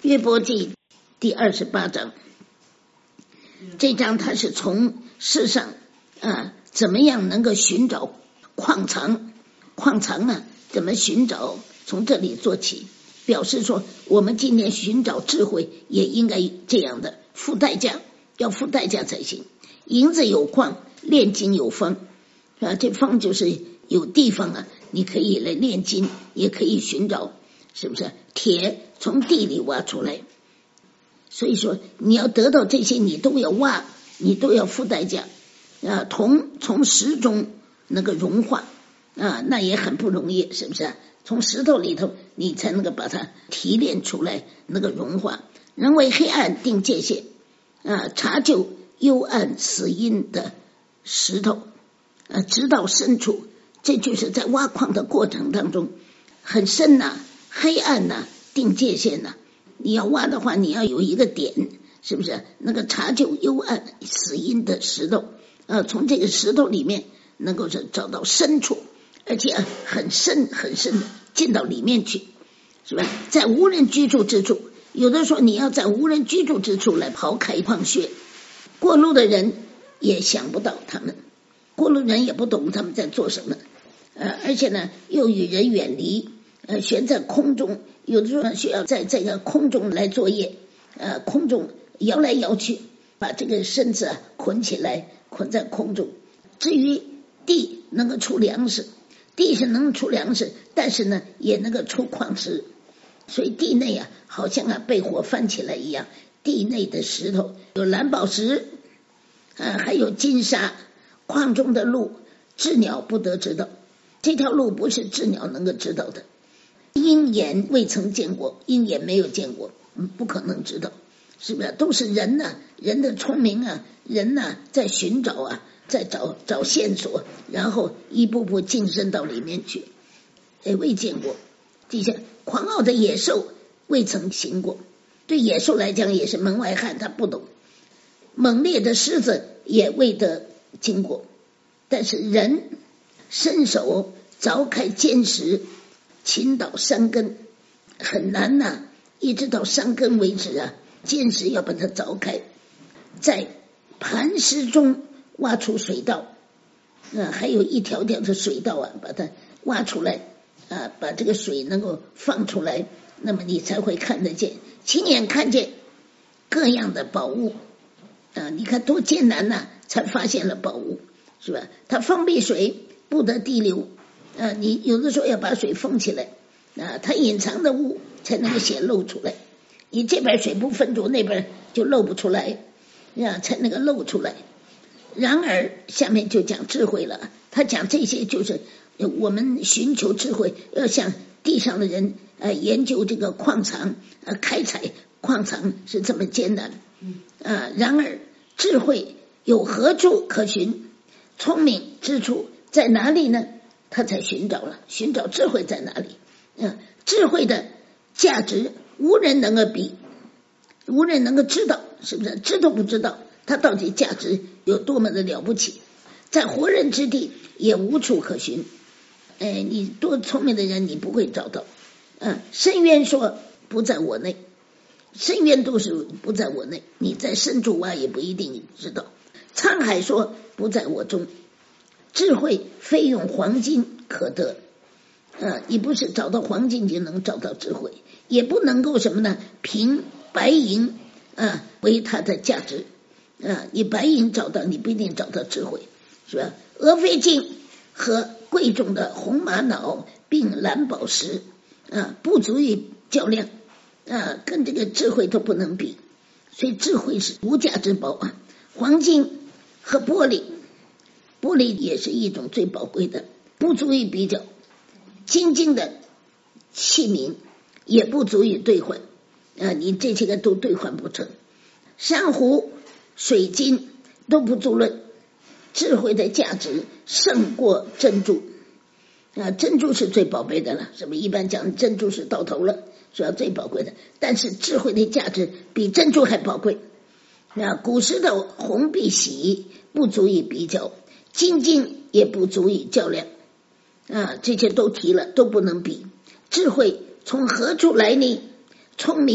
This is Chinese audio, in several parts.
约伯记第28章，这章它是从世上怎么样能够寻找矿藏怎么寻找，从这里做起，表示说我们今天寻找智慧也应该这样的，付代价，要付代价才行。银子有矿，炼金有方这方就是有地方你可以来炼金，也可以寻找，是不是？铁从地里挖出来，所以说你要得到这些，你都要挖，你都要付代价铜从石中那个融化那也很不容易，是不是？从石头里头你才能够把它提炼出来，那个融化。人为黑暗定界限查究幽暗死阴的石头直到深处，这就是在挖矿的过程当中很深黑暗定界限你要挖的话，你要有一个点，是不是？那个查究幽暗死阴的石头从这个石头里面能够是找到深处，而且很深很深的进到里面去，是吧？在无人居住之处，有的时候你要在无人居住之处来刨开矿穴，过路的人也想不到，过路人也不懂他们在做什么而且呢又与人远离悬在空中，有的时候需要在这个空中来作业空中摇来摇去，把这个身子捆起来，捆在空中。至于地能够出粮食，地是能出粮食，但是呢也能够出矿石，所以地内好像被火翻起来一样，地内的石头有蓝宝石还有金沙，矿中的路鸷鸟不得知道，这条路不是鸷鸟能够知道的，鹰眼未曾见过，鹰眼没有见过不可能知道，是不是？都是人人的聪明人在寻找在找线索，然后一步步晋升到里面去未见过。底下狂傲的野兽未曾行过，对野兽来讲也是门外汉，他不懂。猛烈的狮子也未得经过，但是人伸手凿开坚石，倾倒山根很难一直到山根为止坚石要把它凿开，在磐石中挖出水道还有一条条的水道把它挖出来把这个水能够放出来，那么你才会看得见，亲眼看见各样的宝物你看多艰难才发现了宝物，是吧？它封闭水不得地流你有的时候要把水封起来它隐藏的物才能够显露出来，你这边水不分住，那边就露不出来才能够露出来。然而下面就讲智慧了，他讲这些就是我们寻求智慧，要像地上的人研究这个矿藏开采矿藏是这么艰难然而智慧有何处可寻？聪明之处在哪里呢？他才寻找了，寻找智慧在哪里智慧的价值无人能够比，无人能够知道，是不是？知都不知道它到底价值有多么的了不起，在活人之地也无处可寻你多聪明的人你不会找到深渊说不在我内，深渊都是不在我内，你在深处挖也不一定知道。沧海说不在我中，智慧非用黄金可得你不是找到黄金就能找到智慧，也不能够什么呢？凭白银为它的价值你白银找到，你不一定找到智慧，是吧？俄斐金和贵重的红玛瑙并蓝宝石不足以较量跟这个智慧都不能比，所以智慧是无价之宝黄金和玻璃，玻璃也是一种最宝贵的，不足以比较。金晶的器皿也不足以兑换你这些个都兑换不成。珊瑚水晶都不足论，智慧的价值胜过珍珠珍珠是最宝贝的了，什么一般讲珍珠是到头了，是要最宝贵的，但是智慧的价值比珍珠还宝贵古时的红碧玺不足以比较，金晶也不足以较量这些都提了，都不能比。智慧从何处来呢？聪明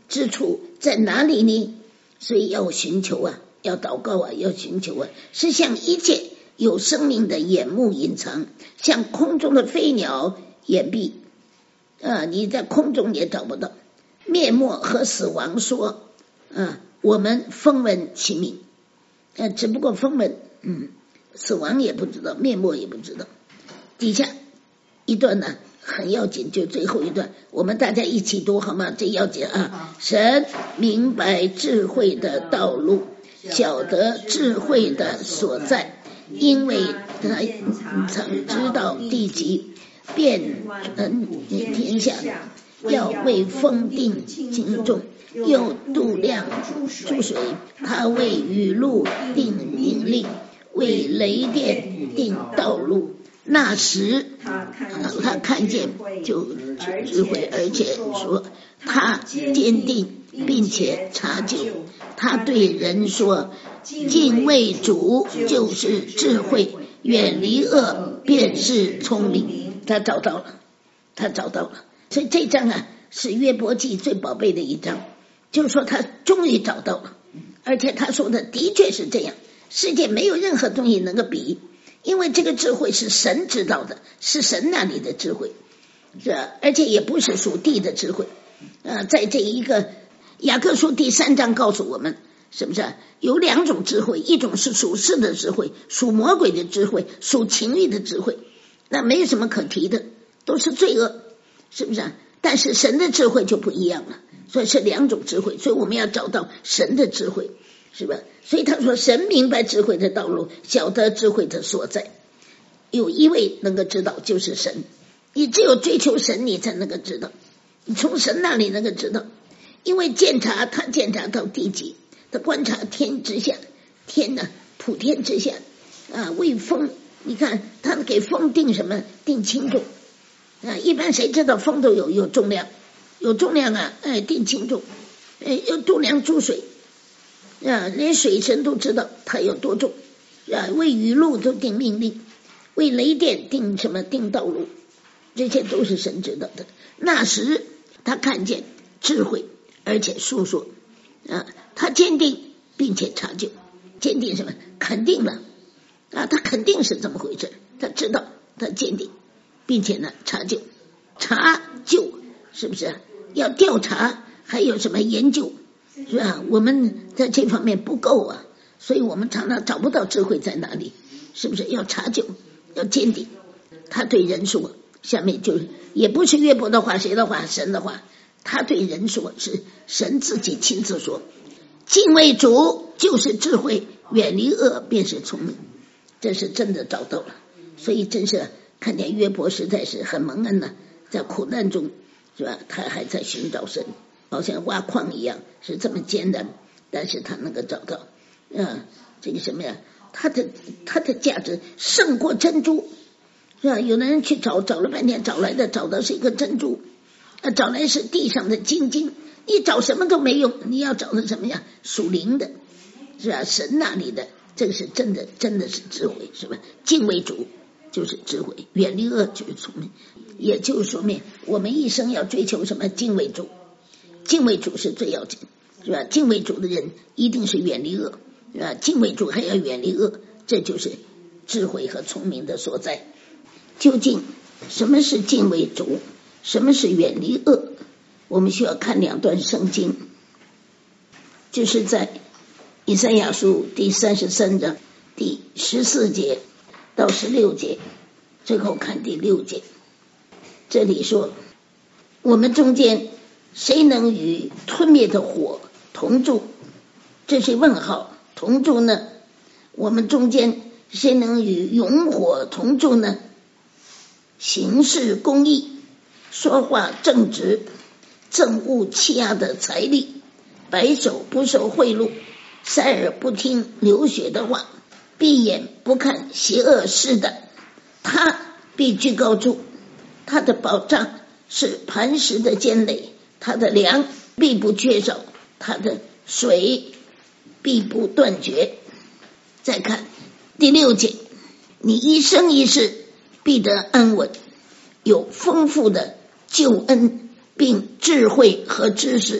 之处在哪里呢？所以要寻求啊，要祷告啊，要寻求啊，是向一切有生命的眼目隐藏，像空中的飞鸟掩蔽你在空中也找不到。灭没和死亡说我们风闻其名只不过风闻死亡也不知道，灭没也不知道。底下一段呢很要紧，就最后一段，我们大家一起读好吗？这要紧啊！神明白智慧的道路，晓得智慧的所在，因为他曾知道地极，遍天下，要为风定轻重，又度量诸水，他为雨露定命令，为雷电定道路。那时他看见就智慧，而且说他坚定并且查究。他对人说，敬畏主就是智慧，远离恶便是聪明。他找到了。所以这章是约伯记最宝贝的一章，就是说他终于找到了，而且他说的的确是这样，世界没有任何东西能够比，因为这个智慧是神知道的，是神那里的智慧，是吧？而且也不是属地的智慧在这一个雅各书第3章告诉我们，是不是有2种智慧，一种是属世的智慧，属魔鬼的智慧，属情欲的智慧，那没有什么可提的，都是罪恶，是不是但是神的智慧就不一样了，所以是2种智慧，所以我们要找到神的智慧，是吧？所以他说神明白智慧的道路，晓得智慧的所在，有一位能够知道就是神，你只有追求神你才能够知道，你从神那里能够知道，因为他检查到地极，他观察天之下，天普天之下为风，你看他给风定什么？定轻重一般谁知道风都有重量，有重量定轻重要度量诸水连水神都知道它有多重为雨露都定命令，为雷电定什么？定道路，这些都是神知道的。那时他看见智慧，而且述说他坚定并且查究。坚定什么？肯定了他肯定是这么回事，他知道，他坚定并且查究。查究是不是要调查？还有什么研究，是吧？我们在这方面不够所以我们常常找不到智慧在哪里，是不是要查究，要坚定。他对人说，下面就也不是约伯的话，谁的话？神的话。他对人说，是神自己亲自说，敬畏主就是智慧，远离恶便是聪明。这是真的找到了，所以真是看见约伯实在是很蒙恩在苦难中，是吧？他还在寻找神，好像挖矿一样，是这么艰难，但是他能够找到这个什么呀？他的价值胜过珍珠，是吧？有的人去找了半天，找的是一个珍珠，找来是地上的金晶，你找什么都没用，你要找的什么呀？属灵的，是吧？神那里的，这个是真的是智慧，是吧？敬畏主就是智慧，远离恶就是聪明。也就是说明我们一生要追求什么？敬畏主，敬畏主是最要紧，是吧？敬畏主的人一定是远离恶，是吧？敬畏主还要远离恶，这就是智慧和聪明的所在。究竟什么是敬畏主，什么是远离恶？我们需要看2段圣经，就是在以赛亚书第33章第14节到16节，最后看第6节。这里说，我们中间谁能与吞灭的火同住？这是问号，同住呢？我们中间谁能与永火同住呢？行事公义，说话正直，憎恶欺压的财力，白手不受贿赂，塞耳不听流血的话，闭眼不看邪恶事的，他必居高处，他的保障是磐石的坚垒，他的粮必不缺少，他的水必不断绝。再看第6节，你一生一世必得安稳，有丰富的救恩并智慧和知识，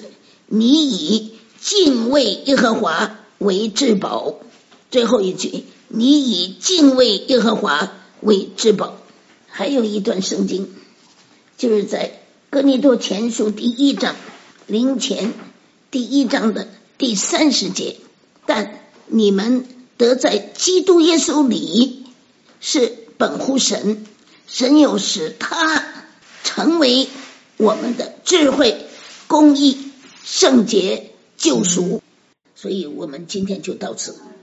你以敬畏耶和华为至宝。最后一句，你以敬畏耶和华为至宝。还有一段圣经，就是在哥林多前书第1章灵前第1章的第30节，但你们得在基督耶稣里是本乎神，神又使他成为我们的智慧、公义、圣洁、救赎。所以我们今天就到此。